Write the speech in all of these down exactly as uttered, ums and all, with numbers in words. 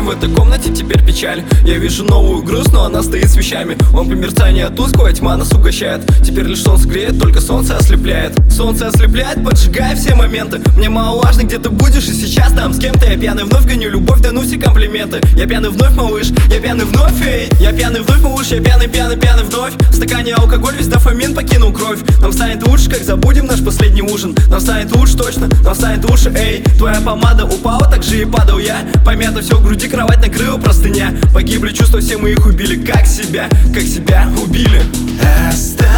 в этой комнате теперь печаль. Я вижу новую грусть, но она стоит с вещами. Он по мерцанию тускло, а тьма нас угощает. Теперь лишь солнце греет, только солнце ослепляет. Солнце ослепляет, поджигая все моменты. Мне мало важно, где ты будешь и сейчас там с кем-то. Я пьяный вновь гоню любовь, да ну все комплименты. Я пьяный вновь, малыш, я пьяный вновь, эй. Я пьяный вновь, малыш, я пьяный, пьяный, пьяный вновь. В стакане алкоголь, весь дофамин покинул кровь. Нам станет лучше, как забудем наш последний ужин. Нам станет лучше точно, нам станет лучше, эй. Твоя помада упала, так же и падал я. Помято все в груди, кровать накрыла простыня. Погибли чувства, все мы их убили, как себя, как себя убили. Оставь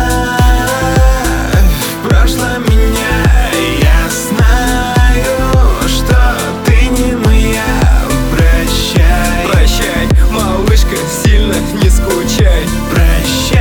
в прошлом меня, я знаю, что ты не моя. Прощай, прощай, малышка, сильно не скучай. Прощай.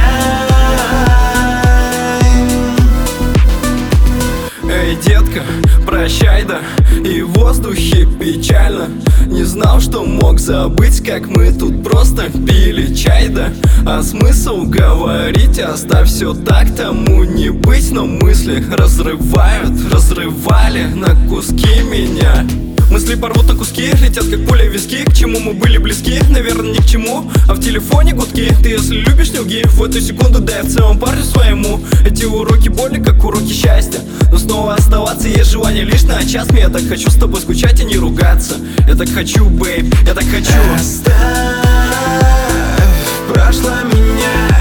Эй, детка, прощай, да, и в воздухе печально. Не знал, что мог забыть, как мы тут просто пили чай, да. А смысл говорить, оставь все так, тому не быть. Но мысли разрывают, разрывали на куски меня. Мысли порвут на куски, летят как пуля в виски. К чему мы были близки, наверное, ни к чему. А в телефоне гудки, ты если любишь, не лги. В эту секунду дай в целом парню своему эти уроки боли, как уроки счастья. Но снова оставаться есть желание лишь на час. Я так хочу с тобой скучать и не ругаться. Я так хочу, бейб, я так хочу. Оставь в прошлом меня,